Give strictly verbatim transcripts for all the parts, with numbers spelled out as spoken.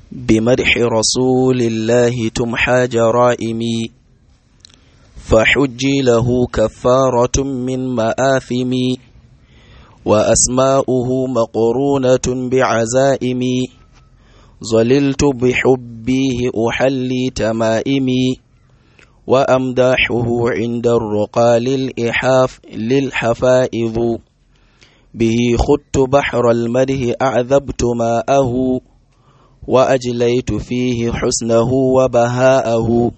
بمدح رسول الله تمحى جرائمي، فحجي له كفارة من مآثمي، وأسماؤه مقرونة بعزائمي، ظللت بحبيه أحلي تمائمي، وأمداحه عند الرقى للإحاف للحفائظ، به خدت بحر المده أعذبت ماءه، وأجليت فيه حسنه وبهاءه،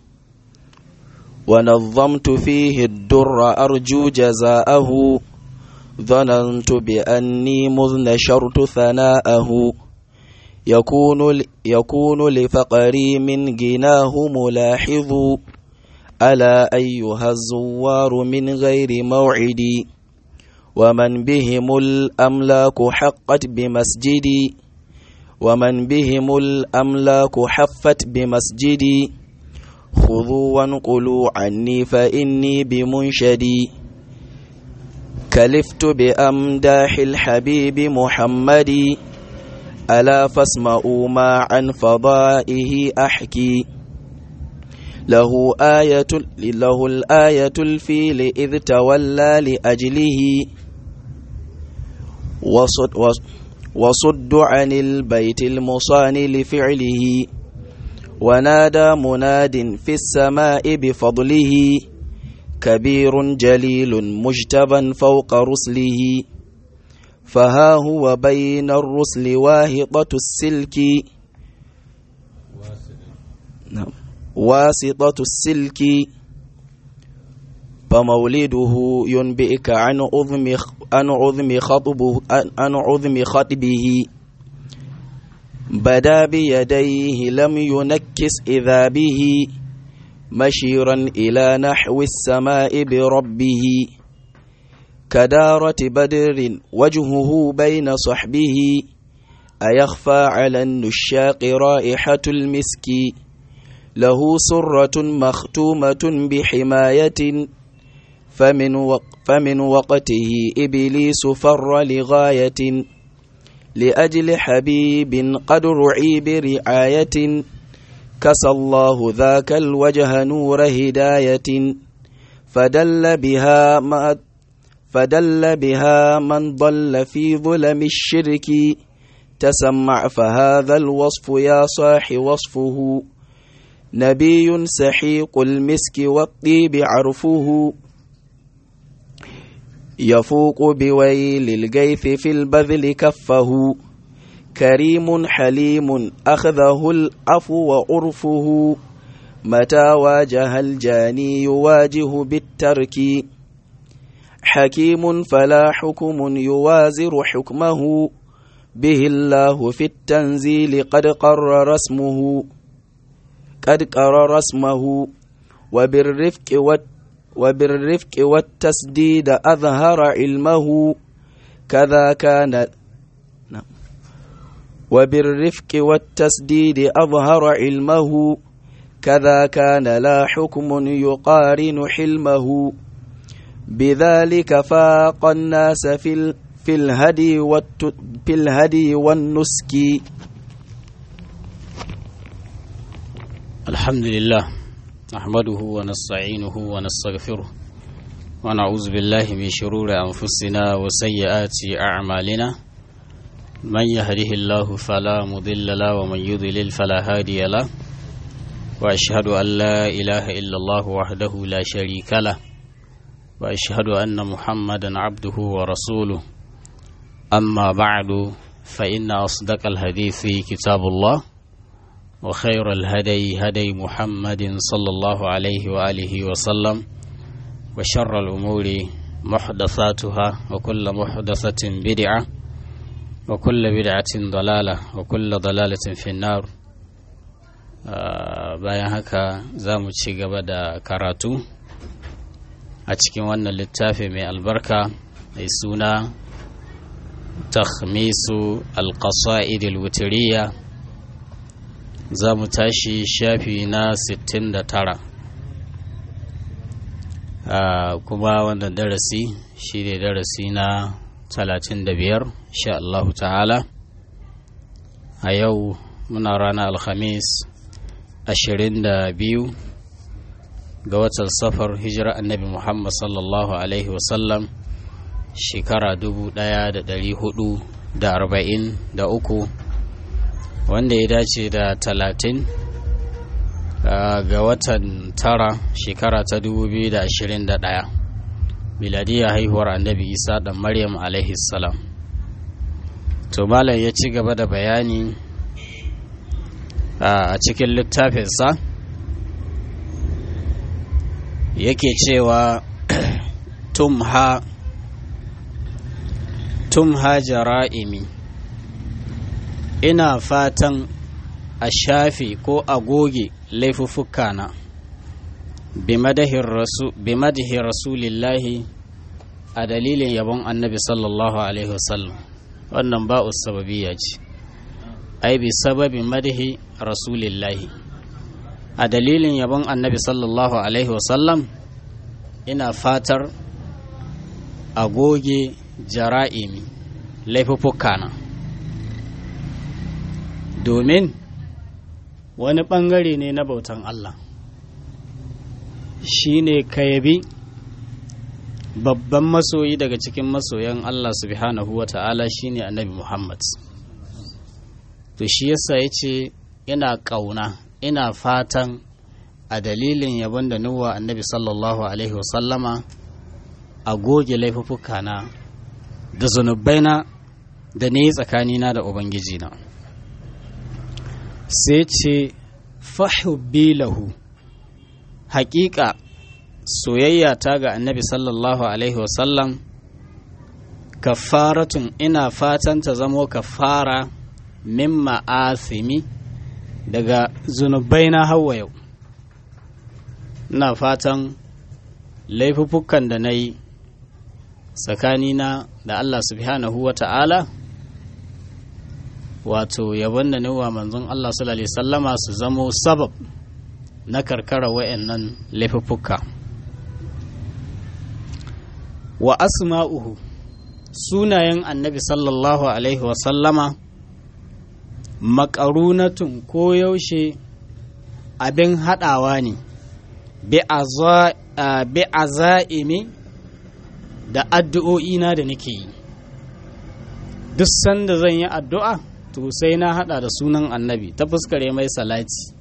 ونظمت فيه الدر أرجو جزاءه، ظننت بأني مذ نشرت ثناءه، يكون, يكون لفقري من جناه ملاحظ، ألا أيها الزوار من غير موعدي، ومن بهم الأملاك حقت بمسجدي، ومن بهم الأملاك حفت بمسجدي، خذوا وانقلوا عني فإني بمنشدي، كلفت بأمداح الحبيب محمد، ألا فاسمعوا ما عن فضائه أحكي، له آية له الآية الفيل إذ تولى لأجله، وصد, وصد عن البيت المصان لفعله، ونادى مناد في السماء بفضله، كبير جليل مجتبى فوق رسله، فها هو بين الرسل واهطة السلك، نعم واسطة السلك، فمولده ينبئك عن عظم عن عظم خطبه عن عظم خطبه، بدا بيديه لم ينكس إذا به، مشيرا إلى نحو السماء بربه، كدارة بدر وجهه بين صحبه، أيخفى على النشاق رائحة المسك، له سرة مختومة بحماية، فمن, وق فمن وقته إبليس فر لغاية، لأجل حبيب قد رعي برعاية، كسى الله ذاك الوجه نور هداية، فدل بها ما فدل بها من ضل في ظلم الشرك، تسمع فهذا الوصف يا صاح وصفه، نبي سحيق المسك والطيب عرفه، يفوق بويل الجيث في البذل كفه، كريم حليم أخذه العفو وعرفه، متى واجه الجاني يواجه بالترك، حكيم فلا حكم يوازر حكمه، به الله في التنزيل قد قرر اسمه قد قرر اسمه، وبالرفق وبالرفق والتسديد أظهر علمه، كذا كان وبالرفق والتسديد أظهر علمه، كذا كان لا حكم يقارن حلمه، بذلك فاق الناس في في الهدي في الهدي والنسك. الحمد لله نحمده ونستعينه ونستغفره، ونعوذ بالله من شرور أنفسنا وسيئات أعمالنا، من يهده الله فلا مضل له ومن يضلل فلا هادي له، وأشهد أن لا إله إلا الله وحده لا شريك له، وأشهد أن محمدا عبده ورسوله، أما بعد فإن أصدق الحديث كتاب الله، وخير الهدي هدي محمد صلى الله عليه وآله وسلم، وشر الأمور محدثاتها، وكل محدثة بدعة، وكل بدعة ضلالة، وكل ضلالة في النار. bayan haka za mu ci gaba da karatu a cikin wannan littafi mai albarka mai suna takhmisu al-qasa'id al-witriyya. Za mu tashi shafi na sittin da tara, kuma wannan darasi shi ne darasi na talatin da biyar insha Allah ta'ala. A yau muna ranar alhamis ashirin da biyu ga watan safar hijira annabi Muhammad sallallahu alaihi wasallam shekara dubu ɗaya da ɗari hudu da arba'in da uku, wanda ya dace da talatin ga watan tara shekara ta dubu biyu da ashirin da ɗaya miladiyya haihuwar annabi Isa ɗan Maryam alaihi salam. To malam ya ci gaba da bayani a cikin littafinsa, yake cewa tumha tumha jara'imi, ina fatan a shafe ko a goge laifuffukana bi madahi rasulillahi a dalilin yabon annabi sallallahu alaihi wasallam. Wannan ba'u sababiyya ce, ai bi sababi madahi rasulillahi, a dalilin yabon annabi sallallahu alaihi wasallam ina fatar a goge jara'imi laifuffukana, domin wani ɓangare ne na bautan Allah, shi ne ka yabi babban masoyi daga cikin masoyan Allah subhanahu wa ta'ala, shi ne annabi Muhammad. To shi yasa ya ce ina ƙauna, ina fatan a dalilin yabon da nuwa annabi sallallahu alaihi wasallama a goge laifuffukana da zunubaina da ne tsakanina da Ubangijina. Sai ce fahubbi lahu, haƙiƙa soyayya ta ga annabi sallallahu alaihi wasallam kafaratun, ina fatan ta zamo kafara min ma'asimi, daga zunubaina hawa yau. Ina fatan laifuffukan da na yi tsakanina da Allah subhanahu wa ta'ala, wato yabon da nawa manzon Allah sallallahu alaihi sallama su zamo sabab na karkara wa'annan laifuffuka. Wa asma'uhu, sunayen annabi sallallahu alaihi wasallama maƙarunatun ko yaushe abin haɗawa ne bi aza'imi da addu'o'ina da nake yi. Duk sanda zan yi addu'a to sai na hada da sunan annabi ta fuskare mai salati.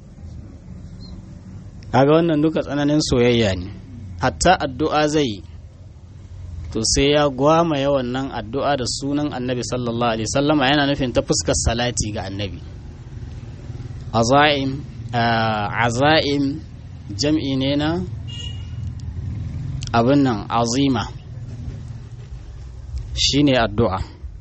Kaga wannan duka tsananin soyayya ne, hatta addu'a zai to sai ya gwama yawan nan addu'a da sunan annabi sallallahu alaihi sallama, yana nufin ta fuskar salati ga annabi. Azaim azaim jam'i ne na abin nan azima, shine addu'a.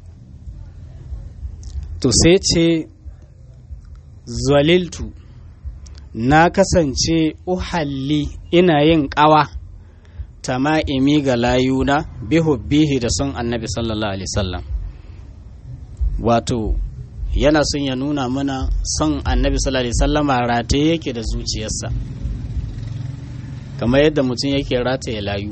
To sai ce zaliltu, na kasance uhalli ina yin ƙawa tama'imi ga layuna bihubbihi da son annabi sallallahu alaihi wasallam. Wato yana son ya nuna mana son annabi sallallahu alaihi wasallama rataye yake da zuciyarsa, kamar yadda mutum yake rataye layu.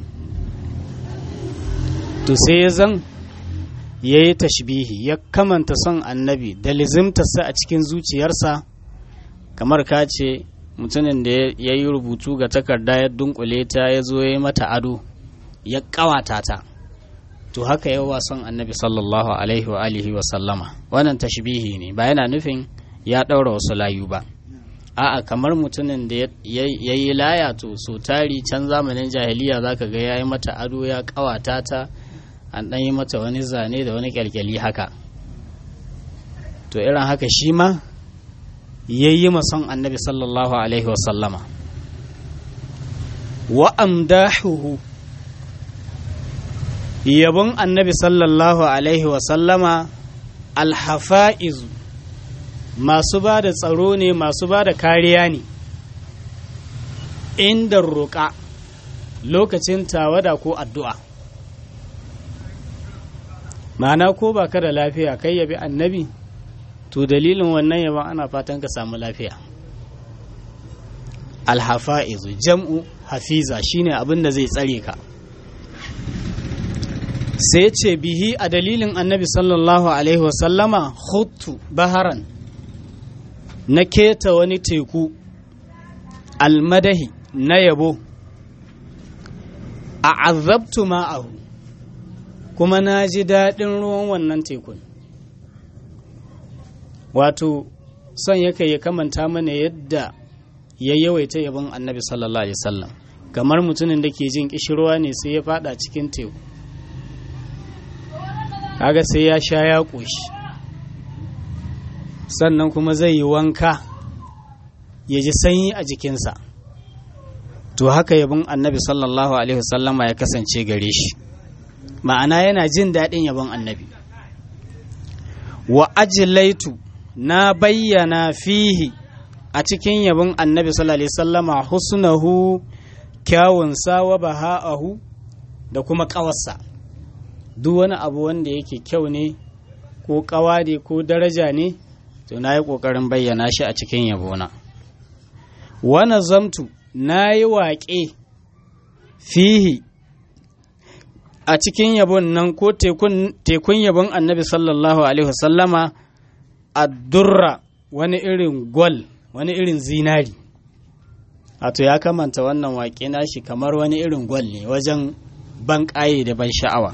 To sai ya zan ya yi tashbihi, ya kamanta son annabi da lizimtarsa a cikin zuciyarsa, kamar ka ce mutumin da ya yi rubutu ga takarda ya dunkule ta ya zo ya yi mata ado ya kawata ta. To haka yawa son annabi sallallahu alaihi wa alihi wa sallama. Wannan tashbihi ne, ba yana nufin ya ɗaura wasu layu ba. A'a, kamar mutumin da ya yi laya, to so tari can zamanin jahiliya zaka ga ya yi mata ado ya kawata ta, an ɗan yi mata wani zane da wani kyalkyali haka. To irin haka shi ma ya yi mason annabi sallallahu alaihi wasallama. Wa amdahuhu, yabon annabi sallallahu alaihi wasallama alhafa'izu, masu ba da tsaro ne, masu ba da kariya ne, inda roƙa lokacin tawada ko addu'a. Ma'ana ko ba ka da lafiya kai yabi annabi, to dalilin wannan yaban ana fatan ka samu lafiya. Alhafa'izu jam'u hafiza, shine abin da zai tsare ka. Sai ce bihi, a dalilin annabi sallallahu alaihi wasallama khuttu baharan, na keta wani teku almadahi na yabo a azabtu ma'ahu kuma na ji daɗin ruwan wannan tekun. Wato son yake ya kamanta mana yadda ya yawaita yabon annabi sallallahu alaihi wasallam, kamar mutumin da ke jin kishirwa ne sai ya fada cikin teku, kaga sai ya sha ya ƙoshi, sannan kuma zai yi wanka ya ji sanyi a jikinsa. To haka yabon annabi sallallahu alaihi wasallama ya kasance gare shi, ma'ana yana jin daɗin yabon annabi. Wa ajlaitu, na bayyana fihi a cikin yabon annabi sallallahu alaihi wasallama husnahu, kyawunsa, wa baha'ahu, da kuma ƙawarsa. Duk wani abu wanda yake kyau ne ko ƙawa ne ko daraja ne, to na yi ƙoƙarin bayyana shi a cikin yabona. Wa nazamtu, na yi waƙe fihi a cikin yabon nan ko tekun yabon annabi sallallahu alaihi wasallama addurra, wani irin gwal, wani irin zinari. Wato ya kamanta wannan waƙe nashi kamar wani irin gwal ne wajen ban ƙaye da ban sha'awa.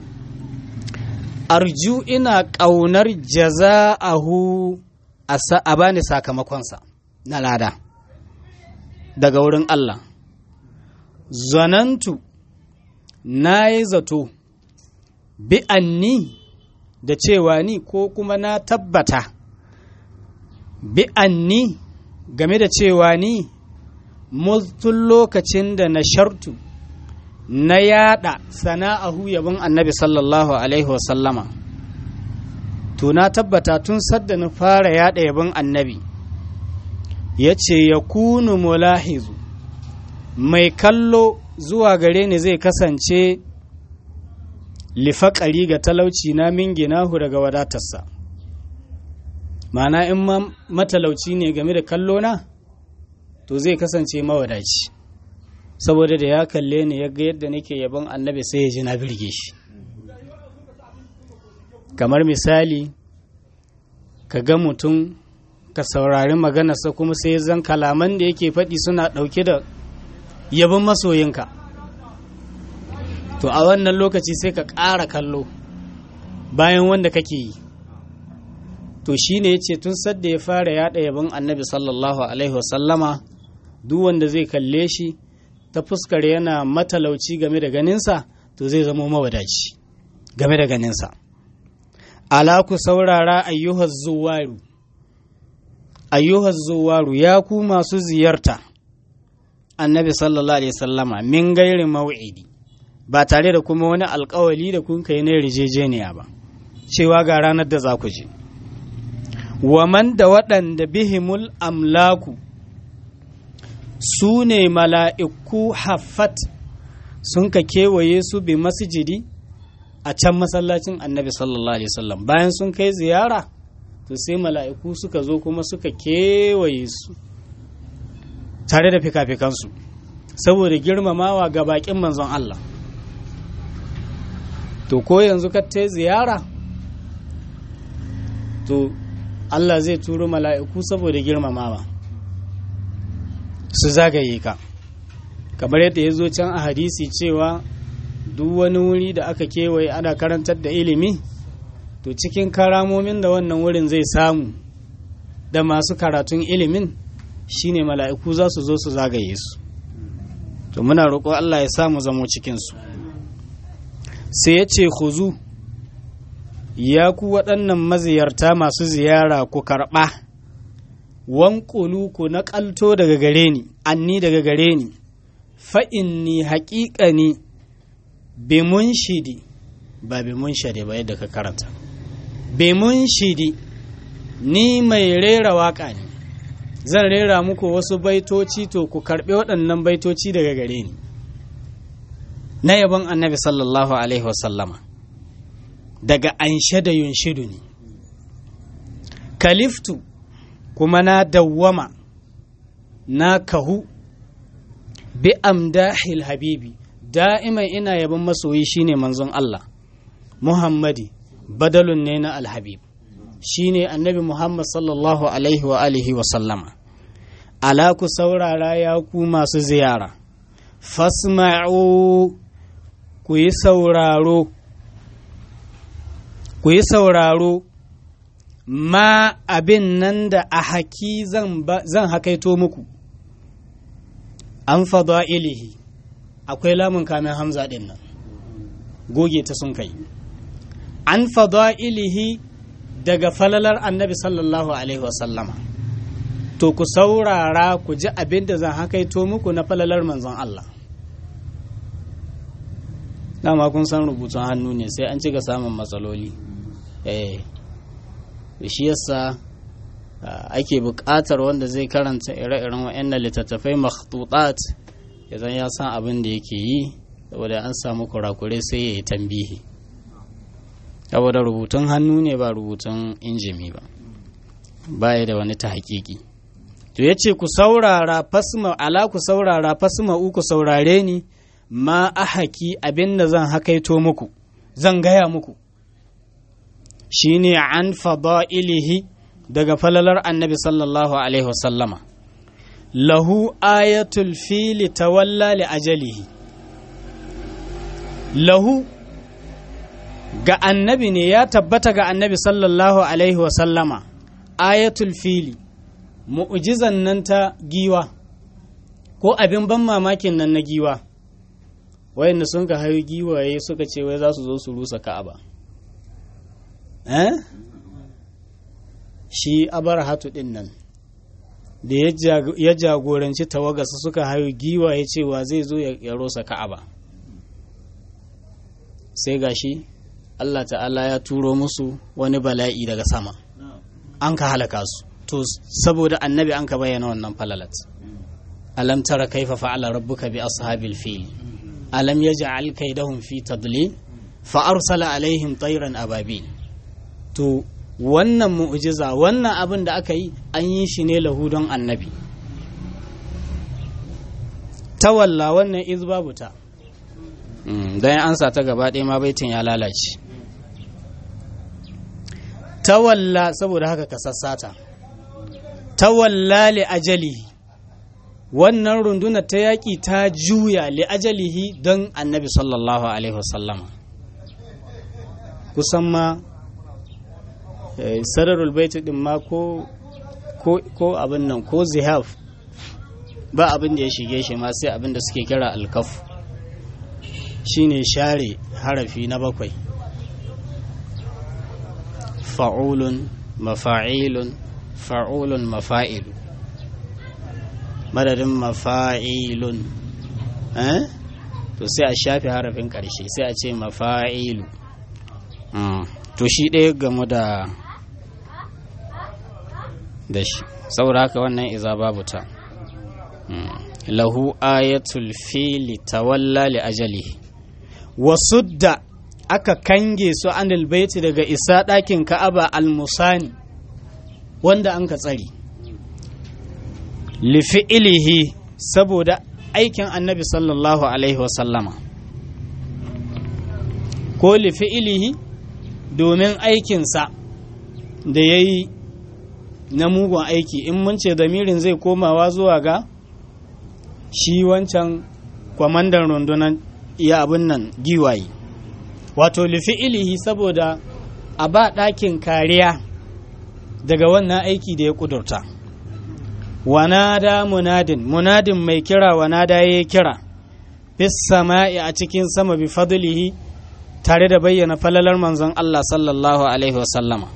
Arju, ina ƙaunar jaza'ahu, a bani sakamakonsa na lada daga wurin Allah. Zanantu, na yi zato bi anni, da cewa ni, ko kuma na tabbata bi anni, game da cewa ni, tun lokacin da na shartu na yada sana'ahu yabon annabi sallallahu alaihi wasallama, to na tabbata tun sadda na fara yada yabon annabi, ya ce ya kunu mulahizu, mai kallo zuwa gare ni zai kasance lifaƙari ga talauci na min ginahu daga wadatarsa. Ma'ana in ma matalauci ne game da kallo na, to zai kasance mawadaci, saboda da ya kalle ni ya ga yadda nake yabon annabi sai ya ji na birge shi. Kamar misali, ka ga mutum ka saurari maganarsa kuma sai zan kalaman da yake faɗi suna ɗauke da yabon masoyinka, to a wannan lokaci sai ka ƙara kallo bayan wanda kake yi. To shi ne ya ce tun sadda ya fara yaɗa yabon annabi sallallahu alaihi wasallama, duk wanda zai kalle shi ta fuskar yana matalauci game da ganinsa, to zai zama mawadaci game da ganinsa. Ala ku saurara ayyuhaz zuwaru, ayyuhaz zuwaru, ya ku masu ziyarta annabi sallallahu alaihi wasallama, min gairi mau'idi, ba tare da kuma wani alkawali da kun kai na rijejeniya ba, cewa ga ranar da za ku je. Wa man, da waɗanda bihimul amlaku, su ne mala'iku haffat, sun ka kewaye su bi masjidi a can masallacin annabi sallallahu alaihi wasallam. Bayan sun kai ziyara, to sai mala'iku suka zo kuma suka kewaye su tare da fikafikansu, saboda girmamawa ga baƙin manzon Allah. To ko yanzu ka ta ziyara, to Allah zai turo mala'iku saboda girmamawa su zagaye ka, kamar yadda ya zo can a hadisi cewa duk wani wuri da aka kewaye ana karantar da ilimi, to cikin karamomin da wannan wurin zai samu da masu karatun ilimin shine mala'iku za su zo su zagaye su. To muna roƙo Allah ya samu zamo cikinsu. Sai ya ce khuzu, ya ku waɗannan maziyarta masu ziyara ku karɓa, wanƙulu ku naƙalto daga gare ni, anni daga gare ni, fa'inni haƙiƙani bi munshidi, ba bi munshidi ba yadda ka karanta, bi munshidi, ni mai rera waƙa ne, zan rera muku wasu baitoci, to ku karɓi waɗannan baitoci daga gare ni na yabon annabi sallallahu alaihi wasallama, daga anshe da yunshidu ne. Kaliftu, kuma na dawwama, na kahu, bi amdahil habibi, da'iman ina yabon masoyi shine manzon Allah Muhammadi, badalun ne na alhabib, shine annabi Muhammad sallallahu alaihi wa alihi wa sallama. Ala ku saurara ya ku masu ziyara, fasma'u ku yi sauraro, ku yi sauraro ma abin nan da a haki zan hakaito muku, an fada'ilihi, akwai lamun kamin hamza ɗin nan, goge ta sun kai, an fada'ilihi daga falalar annabi sallallahu alaihi wasallama. To ku saurara ku ji abin da zan hakaito muku na falalar manzon Allah. Dama kun san rubutun hannu ne sai an cika samun matsaloli. Eh, shi yasa ake buƙatar wanda zai karanta ire-iren wa'annan littattafai makhtutat idan ya san abin da yake yi, saboda an samu kurakure sai ya yi tambihi. Saboda rubutun hannu ne ba rubutun injimi ba, baya da wani ta haƙiƙi. To ya ce ku saurara fasma, ala ku saurara fasma uku saurare ni ma ahaki abin da zan hakaito muku, zan gaya muku. Shi ne an fada'ilihi daga falalar annabi sallallahu alaihi wasallama. Lahu ayatul fili tawalla li ajalihi. Lahu ga annabi ne, ya tabbata ga annabi sallallahu alaihi wasallama ayatul fili, mu'ujizan nan ta giwa ko abin ban mamakin nan na giwa, wayanda sun ka hayo giwaye suka ce wai za su zo su rusa Ka'aba. Eh? Shi Abarhatu din nan da ya jagoranci tawagarsa suka hayo giwaye cewa zai zo ya rusa Ka'aba, sai gashi Allah ta'ala ya turo musu wani bala'i daga sama, an ka halaka su. To saboda annabi an ka bayyana wannan falalat. Alam tara kaifa fa'ala rabbuka bi ashabil fil alam yaj'al kaydahum fi tadlil fa arsala alaihim tayran ababil. To wannan mu'jiza, wannan abin da aka yi an yi shi ne lahu don annabi. Tawalla wannan iz babu ta, dan an sa ta gaba ɗaya ma baitin ya lalace. Tawalla saboda haka ka sassata, tawalla li ajalihi, wannan runduna ta yaƙi ta juya li ajalihi don annabi sallallahu alaihi wasallama. Kusan ma sararul baiti din ma ko ko abin nan ko zihaf ba abin da ya shige shi ma sai abin da suke kira alkaf, shine share harafi na bakwai. Fa'ulun, mafa'ilun, fa'ulun, mafa'ilu, madadin mafa'ilun, eh? To sai a shafe harafin ƙarshe sai a ce mafa'ilu. To shi ɗaya game da da shi, saboda haka wannan iza babu ta. Lahu ayatul fili tawalla li ajalihi wasudda, aka kange su anil baiti daga isa ɗakin Ka'aba al-musani wanda an ka tsari, li fi'ilihi saboda aikin annabi sallallahu alaihi wasallama, ko li fi'ilihi domin aikinsa da ya yi na mugun aiki. In mun ce damirin zai komawa zuwa ga shi wancan kwamandan rundunar iya abin nan giwaye, wato li fi'ilihi saboda a ba ɗakin kariya daga wannan aiki da ya ƙudurta. Wanada munadin, munadin mai kira wanada ya kira fis sama'i a cikin sama bi fadlihi, tare da bayyana falalar manzon Allah sallallahu alaihi wasallama.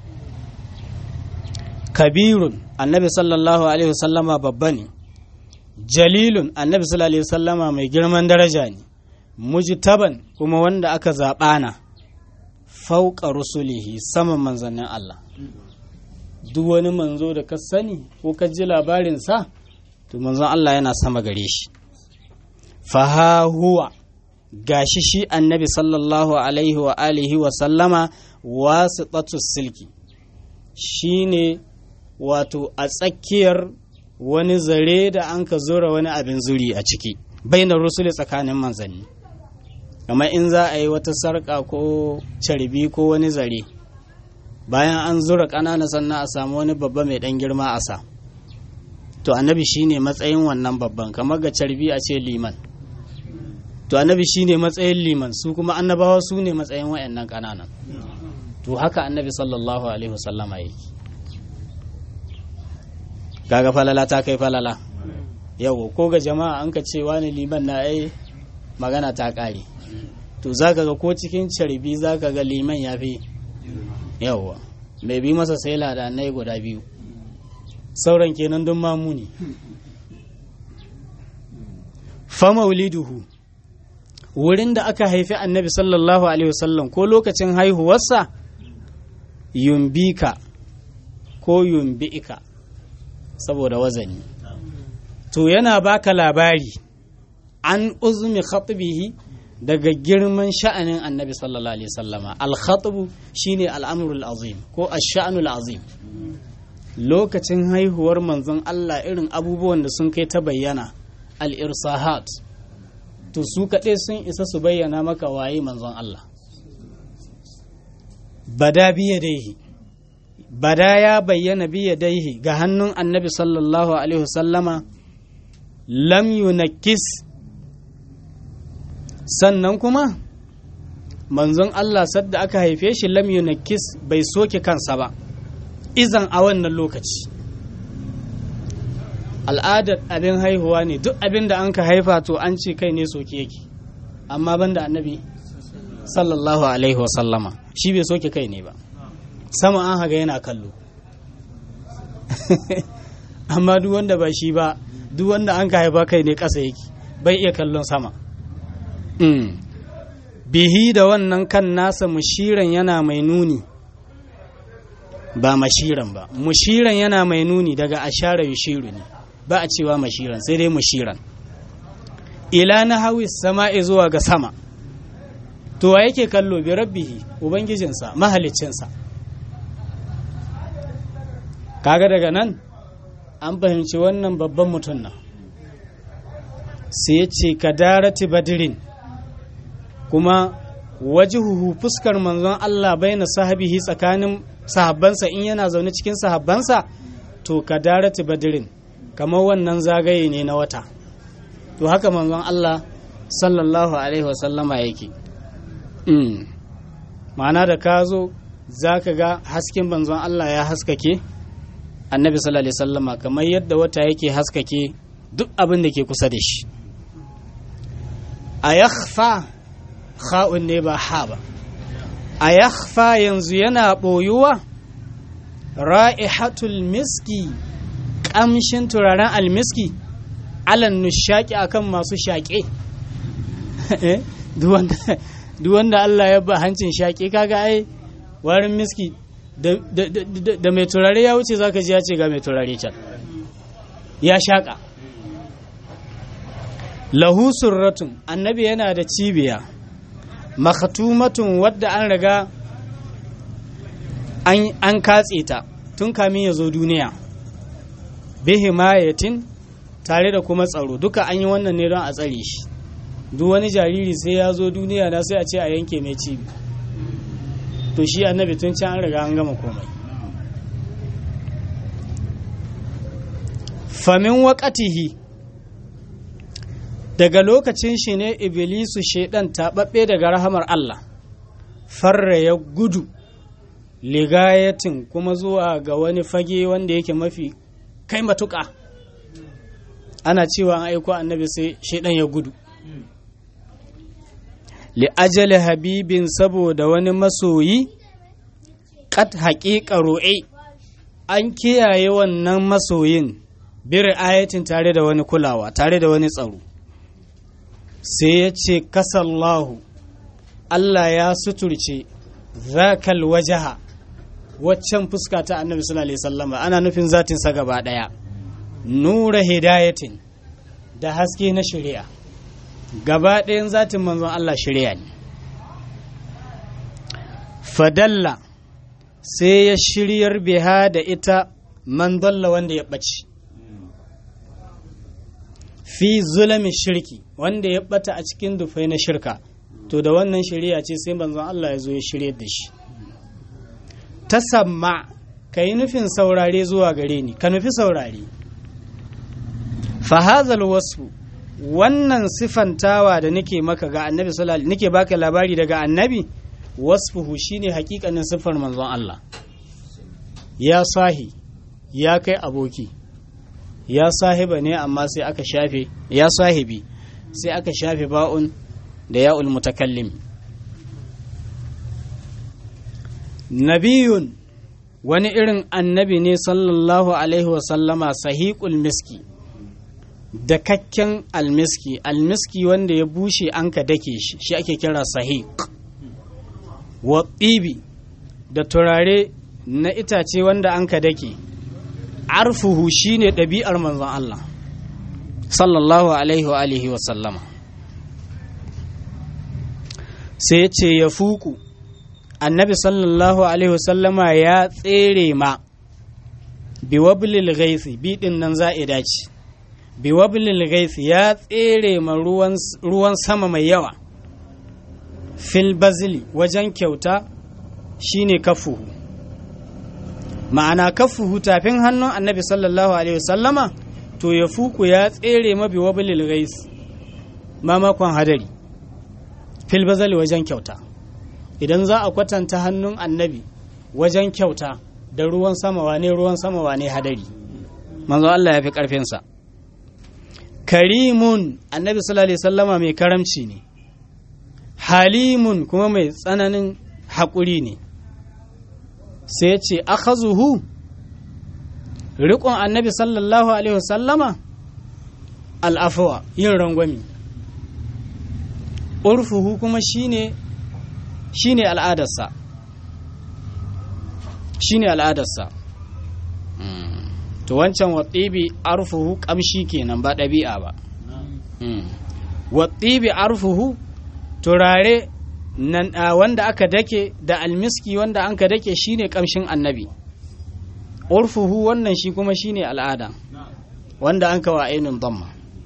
Kabirun, annabi sallallahu alaihi wasallama babba ne. Jalilun, annabi sallallahu alaihi wasallama mai girman daraja ne. Mujtaban, kuma wanda aka zaɓana fauka rusulihi, saman manzannin Allah. Duk wani manzo da ka sani ko ka ji labarinsa, to manzon Allah yana sama gare shi. Faha huwa, gashi shi annabi sallallahu alaihi wa alihi wa sallama wasitatus silki, shine wato a tsakiyar wani zare da an ka zura wani abin zuri a ciki, bainar rusuli, tsakanin manzanni. Kamar in za a yi wata sarƙa ko carbi ko wani zare bayan an zura ƙanana sannan a samu wani babba mai ɗan girma a sa, to annabi shine matsayin wannan babban, kamar ga carbi a ce liman, to annabi shine matsayin liman, su kuma annabawa su ne matsayin wayannan ƙananan. To haka annabi sallallahu alaihi wasallama yake. Kaga falala ta kai falala. Yau ko ga jama'a an ka ce wani liman na ai magana ta ƙare. To zaka ga ko cikin carbi zaka ga liman ya fi yawa, mai bi masa sai ladanai guda biyu, sauran kenan don mamuni. Fa mauliduhu, wurin da aka haifi annabi sallallahu alaihi wasallam ko lokacin haihuwarsa, yumbika ko yumbi'ika saboda wazani, to yana baka labari an uzumi khatbihi daga girman sha'anin annabi sallallahu alaihi wasallama. Al-khatbu shine al'amrul azim ko ash-sha'nul azim. Lokacin haihuwar manzon Allah irin abubuwan da sun kai ta bayyana, al-irsahat, to su kaɗai sun isa su bayyana maka waye manzon Allah. Bada biyadaihi, bada ya bayyana biyadaihi ga hannun annabi sallallahu alaihi wasallama, lam yunakkis, sannan kuma manzon Allah sadda aka haife shi lam yunakkis, bai soke kansa ba izan a wannan lokaci. Al'adar abin haihuwa ne, duk abin da an ka haifa to an ce kai ne soke yake, amma banda annabi sallallahu alaihi wasallama shi bai soke kai ne ba, sama an haga yana kallo. Amma duk wanda ba shi ba, duk wanda an ka haifa kai ne ƙasa yake, bai iya kallon sama. Mm. Bihi da wannan kan nasa mushiran yana mai nuni, ba mashiran ba, mushiran yana mai nuni daga ashara yushiru ne, ba a cewa mashiran sai dai mushiran. Ila na hawi sama'i zuwa ga sama, to wa yake kallo? Bi rabbihi, ubangijinsa, mahaliccinsa. Kaga daga nan an fahimci wannan babban mutum na, sai ya ce kadarati badirin, kuma wajihuhu fuskar manzon Allah baina sahabihi tsakanin sahabbansa, in yana zaune cikin sahabbansa, to kadarati badirin, kamar wannan zagaye ne na wata. To haka manzon Allah sallallahu alaihi wasallama yake. Mm. Ma'ana da ka zo za ka ga hasken manzon Allah ya haskake annabi sallallahu alaihi wasallama, kamar yadda wata yake haskake duk abin da ke kusa da shi. A yakhfa, kha'un ne ba ha ba, a yakhfa yanzu yana ɓoyuwa, ra'ihatul miski, ƙamshin turaren almiski, alan nushaƙi akan masu shaƙe. Duk wanda Allah ya ba hancin shaƙe, kaga ai warin miski da mai turare ya wuce zaka ji ya ce ga mai turare can ya shaƙa. Lahu surratun, annabi yana da cibiya, makhatumatun wadda an riga an katse ta tun kamin ya zo duniya, bihimayatin, tare da kuma tsaro. Duka an yi wannan ne don a tsare shi. Duk wani jariri sai ya zo duniya na sai a ce a yanke mai cibi, to shi annabi tun can an riga an gama komai. Famin waƙatihi, daga lokacin shi ne iblisu shaidan taɓaɓɓe daga rahamar Allah, farra ya gudu ligayatin, kuma zuwa ga wani fage wanda yake mafi kai matuƙa. Ana cewa an aiko annabi sai shaidan ya gudu. Li ajali habibin, saboda wani masoyi, kat haƙiƙa ro'e, an kiyaye wannan masoyin bir ayatin, tare da wani kulawa, tare da wani tsaro. Sai ya ce kasallahu, Allah ya suturce zakal wajaha, waccan fuska ta annabi sallallahu alaihi wasallam, ana nufin zatinsa gaba ɗaya, nura hidayatin, da haske na shari'a. Gaba ɗayan zatin manzon Allah shari'a ne. Fadalla, sai ya shiryar biha da ita man dalla, wanda ya ɓace, fi zulamin shirki, wanda ya ɓata a cikin dufai na shirka, to da wannan shari'a ce sai manzon Allah ya zo ya shiryar da shi. tasamma ka yi nufin saurare zuwa gare ni ka nufi saurare fa hadhal wasfu wannan sifantawa da nake maka ga annabi sallallahu alaihi nake baka labari daga annabi wasfuhu shine hakikanin sifar manzon Allah ya sahi ya kai aboki ya sahiba ne amma sai aka shafe ya sahibi sai aka shafe ba'un da ya'ul mutakallim nabiyun wani irin annabi ne sallallahu alaihi wasallama sahiqul miski da kakken almiski almiski wanda ya bushe an ka dake shi shi ake kira sahiq wa tsibi da turare na itace wanda an ka dake arfuhu shine ɗabi'ar manzon Allah sallallahu alaihi wa alihi wa sallama sai ce ya fuku annabi sallallahu alaihi wa sallama ya tsere ma biwablil ghaisi bidin nan za'ida ce biwablil ghaisi ya tsere ma ruwan ruwan sama mai yawa fil bazili wajen kyauta shine kafuhu ma'ana kafuhu tafin hannun annabi sallallahu alaihi wasallama to ya fuku ya tsere mabi wabilil gais mamakon hadari fil bazali wajen kyauta idan za a kwatanta hannun annabi wajen kyauta da ruwan sama wane ruwan sama wane hadari manzo Allah ya fi karfinsa karimun annabi sallallahu alaihi wasallama mai karamci ne halimun kuma mai tsananin haƙuri ne sai ce akhazuhu riƙon annabi sallallahu alaihi wasallama al'afuwa yin rangwami urfuhu kuma shine shine al'adarsa shine al'adarsa to wancan watsibi arfuhu kamshi kenan ba ɗabi'a ba watsibi arfuhu turare nan wanda aka dake da almiski wanda an ka dake shine kamshin annabi urfuhu wannan shi kuma shine al'ada wanda an kawa ainun damma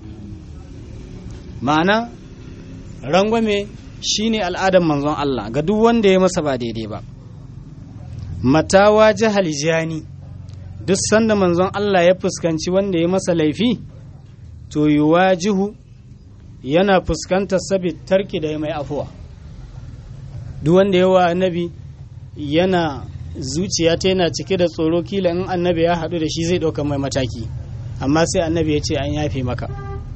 ma'ana rangwame shine al'adan manzon Allah ga duk wanda ya masa ba daidai ba matawa jahal jani duk sanda manzon Allah ya fuskanci wanda ya masa laifi to yuwajihu yana fuskantar sabit tarki da mai afuwa duk wanda yawa annabi yana zuciya ta yana cike da tsoro kila in annabi ya haɗu da shi zai ɗauka mai mataki amma sai annabi ya ce an yafe maka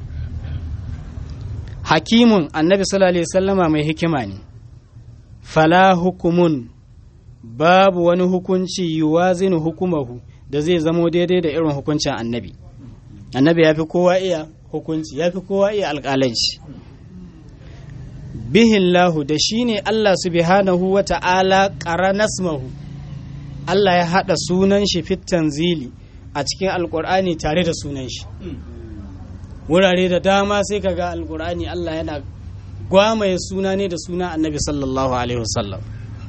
hakimun annabi sallallahu alaihi wasallama mai hikima ne fala hukumun babu wani hukunci yuwazinu hukumahu da zai zamo daidai da irin hukuncin annabi annabi ya fi kowa iya hukunci ya fi kowa iya alƙalanci bihillahu da shi ne Allah subhanahu wa ta'ala ƙara nasmahu Allah ya haɗa sunan shi fit tanzili a cikin alƙur'ani tare da sunan shi wurare da dama sai ka ga alƙur'ani Allah yana gwamaye suna ne da suna annabi sallallahu alaihi wasallam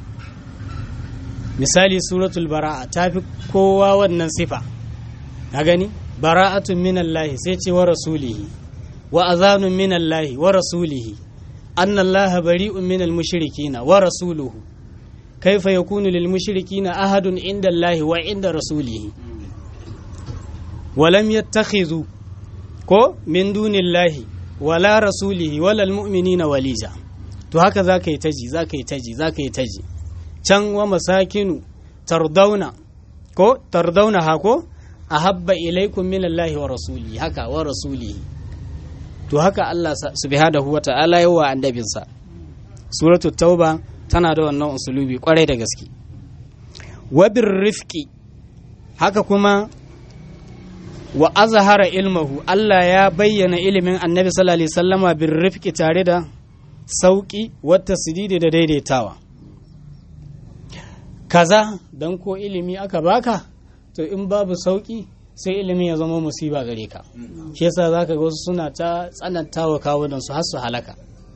misali suratul bara'a ta fi kowa wannan sifa ka gani bara'atun minallahi sai ce wa rasulihi wa azanun minallahi wa rasulihi annallaha bari'un minal mushrikina wa rasuluhu kaifa yakunu lil mushrikina ahadun indallahi wa inda rasulihi wa lam yattakhidhu ko min dunillahi wala rasulihi wala almu'minina walija to haka zaka yi taji zaka yi taji zaka yi taji can wa masakinu tardauna ko tardauna hako ahabba ilaikum minallahi wa rasulihi haka wa rasulihi to haka Allah subhanahu wata'ala yawa annabinsa suratul tauba tana da wannan usulubi kwarai da gaske wa birrifqi haka kuma wa azhara ilmahu Allah ya bayyana ilimin annabi sallallahu alaihi wasallama birrifqi tare da sauki wa tasdidi da daidaitawa kaza dan ko ilimi aka baka to in babu sauki sai ilimin ya zama musiba gare ka shi yasa zaka ga wasu suna ta tsanantawa kawunan su har su halaka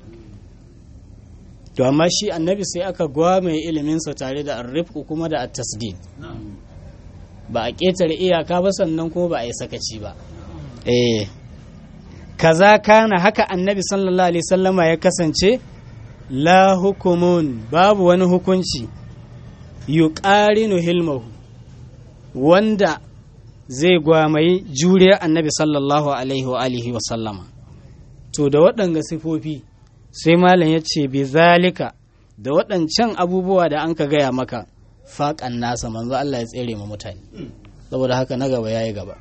to amma shi annabi sai aka gwame ilimin sa tare da arrifku kuma da at-tasdid ba a ketare iyaka ba sannan kuma ba a yi sakaci ba eh kaza kana haka annabi sallallahu alaihi wasallama ya kasance la hukumun babu wani hukunci yuqarinu hilmahu wanda zai gwamayi juriyar annabi sallallahu alaihi wa alihi wa sallama. To da waɗanga sifofi sai malam ya ce bi zalika da waɗancan abubuwa da an ka gaya maka faƙan nasa manzo Allah ya tsere ma mutane, saboda haka na gaba yayi gaba.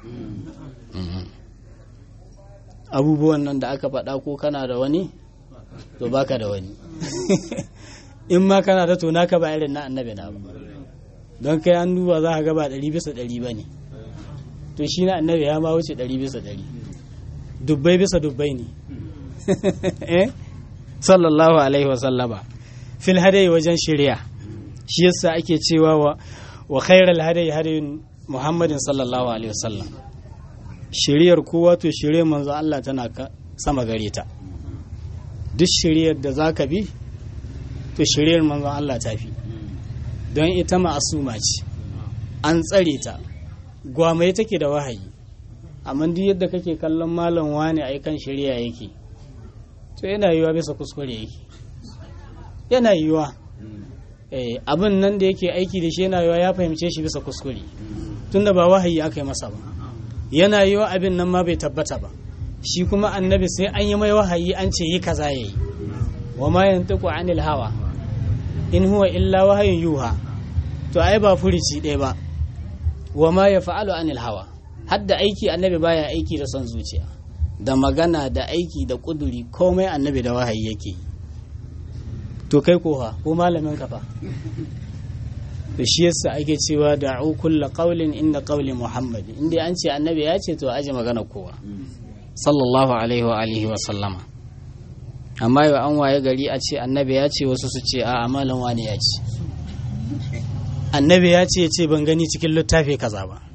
Abubuwan nan da aka faɗa ko kana da wani to baka da wani in ma kana da to naka ba irin na annabi na ba, don kai an duba za ka ga ba ɗari bisa ɗari ba ne, to shi na annabi ya ma wuce ɗari bisa ɗari, dubbai bisa dubbai ne eh sallallahu alaihi wa sallama fil hadayi wajen shari'a. Shi yasa ake cewa wa wa khairal hadayi hadayin Muhammadin sallallahu alaihi wa sallam, shari'ar kowa to shari'ar manzo Allah tana sama gare ta. Duk shari'ar da zaka bi to shari'ar manzo Allah ta fi, don ita ma'asuma ce, an tsare ta, gwamai take da wahayi. Amma duk yadda kake kallon malam wani ai kan shari'a yake, to yana yiwa bisa kuskure yake, yana yiwa eh abin nan da yake aiki da shi yana yiwa ya fahimce shi bisa kuskure, tunda ba wahayi aka yi masa ba. Yana yiwa abin nan ma bai tabbata ba, shi kuma annabi sai an yi mai wahayi an ce yi kaza yayi. Wa ma yantiqu anil hawa in huwa illa wahayin yuha, to ai ba furici ɗaya ba. Wa ma yaf'alu anil hawa, hadda aiki annabi baya aiki da son zuciya, da magana da aiki da kuduri komai annabi da wahayi yake. To kai ko ha ko malamin ka fa, da shi yasa ake cewa da'u kullu qawlin inda qawli Muhammad, inda an ce annabi ya ce to aje magana kowa sallallahu alaihi wa alihi wa sallama. Amma yau an waye gari a ce annabi ya ce wasu su ce a malam wani ya ce, annabi ya ce ce ban gani cikin littafi kaza ba,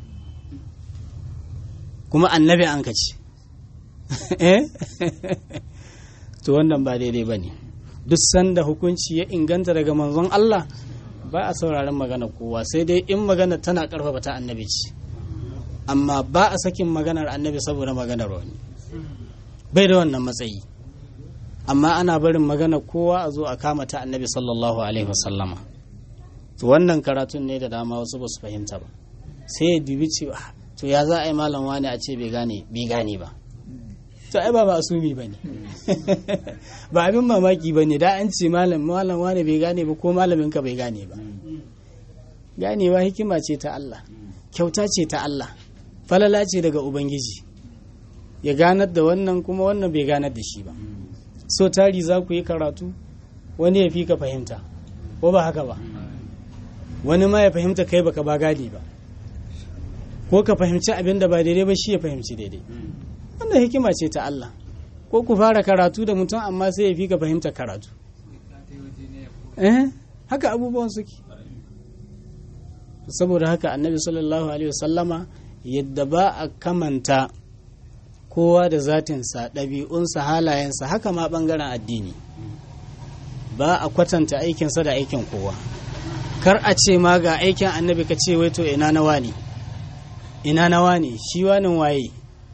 kuma annabi an ka ce eh to wannan ba daidai bane. Duk sanda hukunci ya inganta daga manzon Allah ba a sauraron magana kowa, sai dai in magana tana karfafa ta annabi ce, amma ba a sakin maganar annabi saboda maganar wani, bai da wannan matsayi. Amma ana barin magana kowa a zo a kama ta annabi sallallahu alaihi wasallama. To wannan karatun ne da dama wasu ba su fahimta ba, sai ya dubi cewa to ya za a yi malam wani a ce bai gane bai gane ba, to ai ba masumi bane ba abin mamaki bane da an ce malam malam wani bai gane ba ko malamin ka bai gane ba. Ganewa hikima ce ta Allah, kyauta ce ta Allah, falala ce daga ubangiji, ya ganar da wannan kuma wannan bai ganar da shi ba. So tari za ku yi karatu wani ya fi ka fahimta, ko ba haka ba, wani ma ya fahimta kai baka ba gane ba, ko ka fahimci abin da ba daidai ba shi ya fahimci daidai. Wannan hikima ce ta Allah. Ko ku fara karatu da mutum amma sai ya fi ka fahimta karatu, eh haka abubuwan suke. Saboda haka annabi sallallahu alaihi wasallama yadda ba a kamanta kowa da zatinsa, ɗabi'unsa, halayensa, haka ma ɓangaren addini ba a kwatanta aikinsa da aikin kowa. Kar a ce ma ga aikin annabi ka ce wai to ina na wani, ina na wani, shi wanin waye.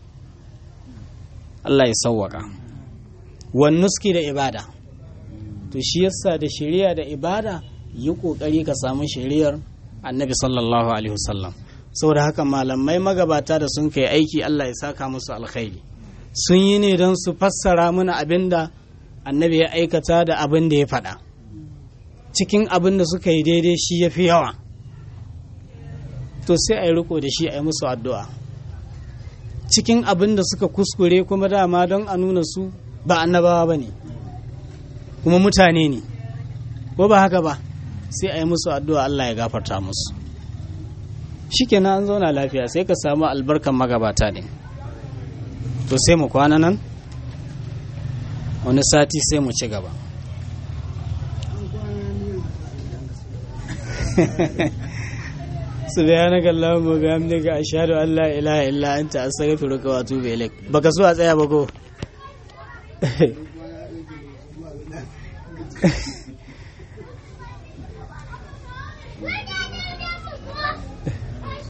Allah ya sawwaka. Wan nuski da ibada, to shi yasa da shari'a da ibada yi kokari ka samu shari'ar annabi sallallahu alaihi wasallam. Saboda haka malamai magabata da sun kai aiki Allah ya saka musu alkhairi, sun yi ne don su fassara mana abinda annabi ya aikata da abin da ya faɗa. Cikin abin da suka yi daidai shi ya fi yawa, to sai a yi riko da shi a yi musu addu'a. Cikin abin da suka kuskure kuma dama don a nuna su ba annabawa ba ne, kuma mutane ne, ko ba haka ba, sai a yi musu addu'a Allah ya gafarta musu. Shikenan an zauna lafiya, sai ka samu albarkan magabata ne. To sai mu kwana nan, wani sati sai mu ci gaba. Subhanaka Allahumma wa bihamdika ashhadu an la ilaha illa anta astaghfiruka wa atubu ilaik. Baka so a tsaya ba ko?